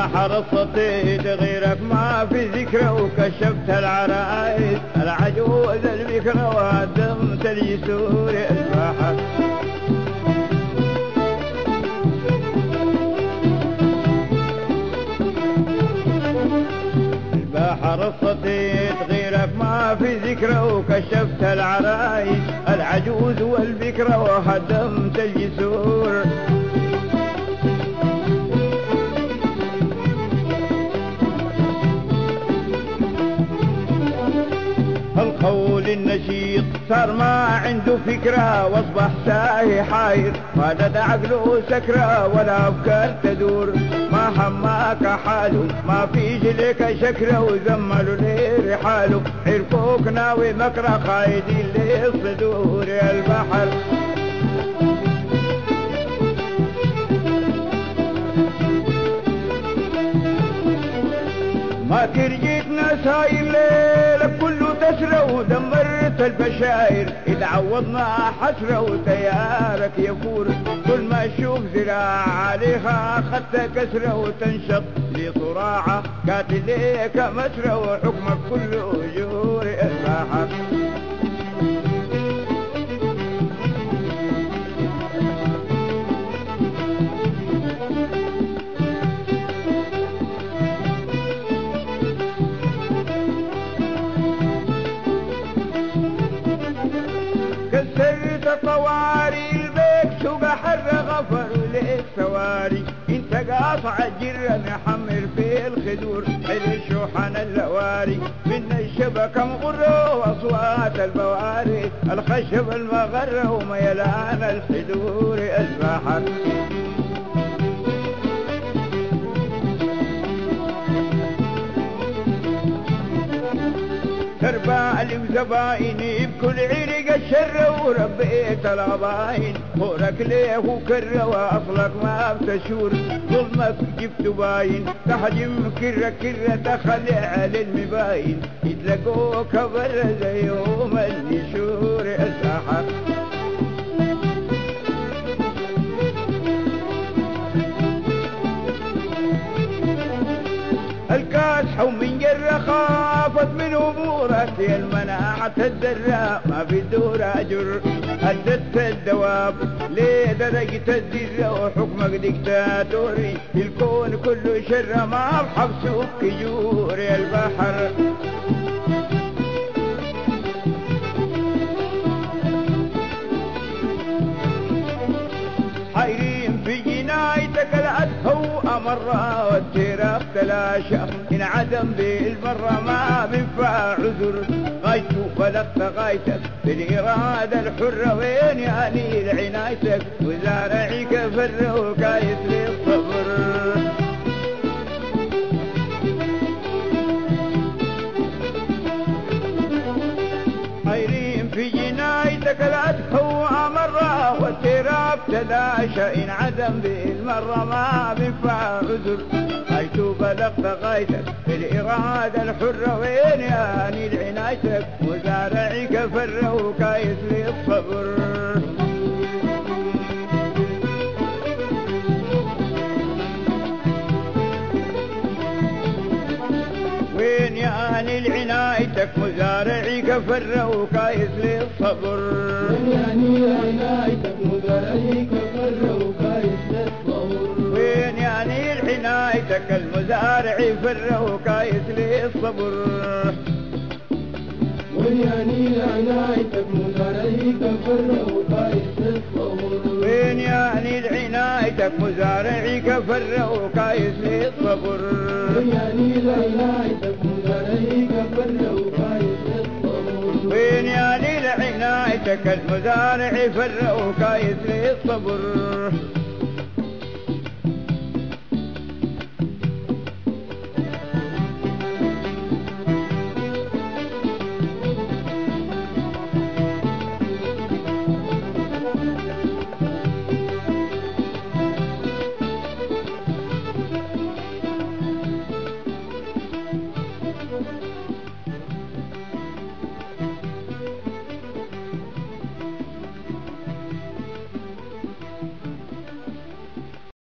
البحر الصديد غيرك ما في ذكره، وكشفت العرايس العجوز البكرة وهدمت اليسور البحر. البحر الصديد غيرك ما في ذكره، وكشفت العرايس العجوز والبكرة وهدمت الجسور. القول النشيط صار ما عنده فكرة، واصبح ساهي حاير فادت عقله سكرة، ولا افكار تدور ما هماك حاله، ما فيش لك شكره، وزملوا لي رحاله عرفوك ناوي مكره، خايدين للصدور البحر. ما ترجيتنا ساير ليلك كله تسرى، ودمرت البشاير إذا عوضنا حسرة، وتيارك يفور كل ما اشوف زراعة عليها اخذت كسرة، وتنشط لي صراعة قاتل ليك مسرة، وحكمك كله جور البحر. كسرت طواري البيت سوق حر غفر للسواري، انت قاطع الجرة محمر في الخدور، حل الشوحن اللواري من الشبكة مغرة، واصوات البواري الخشب المغرة، وميلان الحدور البحر. تربالي وزبايني بكل عرق الشر، وربيت العباين فورك ليه وكره، واصلك ما بتشور ظلمك جبت باين، تحجم كره كره تخلي على المباين، يتلقوك بر زي يوم النشور السحر. الكاسحة ومن جرة خافت من امورك، يا المناعة الدراء ما في الدور اجر، هددت الدواب لدرجة الذرة، وحكمك ديكتاتوري الكون كله شر، ما بحبسوك جور يا البحر. حيرين في جنايتك الأدهى وأمرة، والتراب تلاشى انعدم بالمرة، ما بينفع عذر غايته بلغت غايتك بالإرادة الحرة، وين يعني عنايتك وزارعك فر وكايس للصبر. حيرين في جنايتك الأدهى وأمرة، والتراب تلاشى انعدم بالمرة، ما بينفع عذر غايته بلغت غايتك بالإرادة الحرة، وين يعني لعنايتك وزارعك فر وكايس للصبر. وين يعني لعنايتك مزارعك فر وكايس للصبر. وين يعني لعنايتك مزارعك فر وكايس للصبر. وين يعني لعنايتك المزارع فر وكايس للصبر. وين يعني لعنايتك مزارعك فر وكايس للصبر. وين يعني لعنايتك مزارعك فر وكايس للصبر. وين يعني لعنايتك مزارعك فر وكايس للصبر. وين يعني لعنايتك المزارع فر وكايس للصبر.